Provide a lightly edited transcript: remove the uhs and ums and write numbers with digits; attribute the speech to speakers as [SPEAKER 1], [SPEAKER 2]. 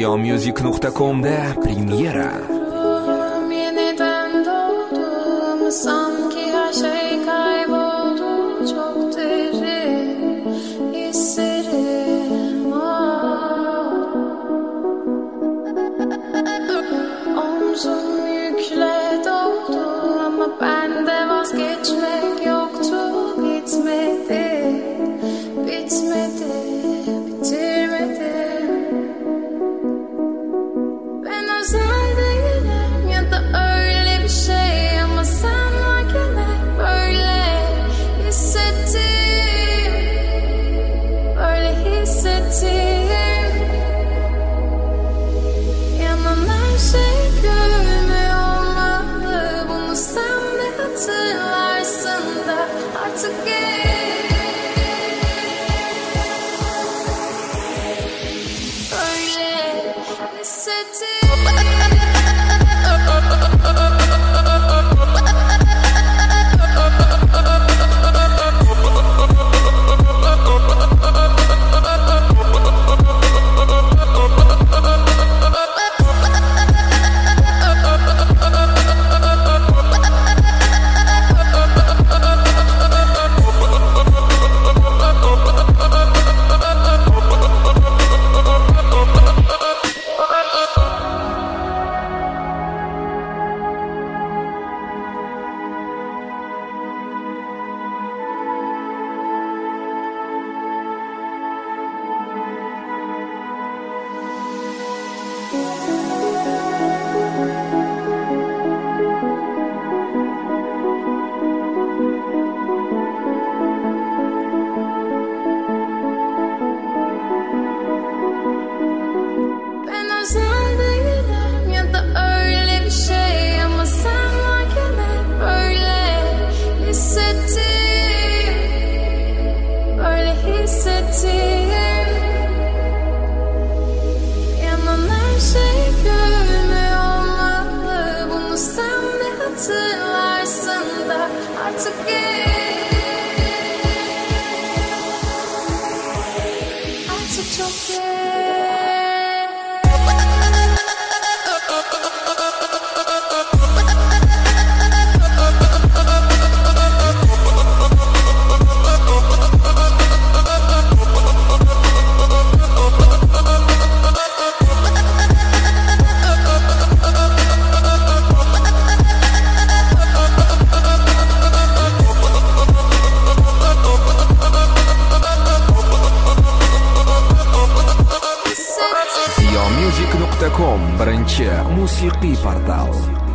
[SPEAKER 1] Siyomusic.com'da premyera.
[SPEAKER 2] Yeniden doğdum, sanki her şey kayboldu, çok derin hislerim. Omzum yükle doldu ama bende vazgeçmek yoktu. Bitmedi, bitmedi, bitirmedim. Ben özel değilim ya da öyle bir şey, ama sen varken hep böyle hissettim, böyle hissettim. Yanan her şey görünmüyor olmalı, bunu sen de hatırlarsın da artık gel. Böyle hissettim. Ben özel değilim ya da öyle bir şey, ama sen varken hep böyle hissettim, böyle hissettim. Yanan her şey görünmüyor olmalı, bunu sen de hatırlarsın da artık gel. Artık çok geç.
[SPEAKER 1] Siyomusic.com birinchi musiqiy portal.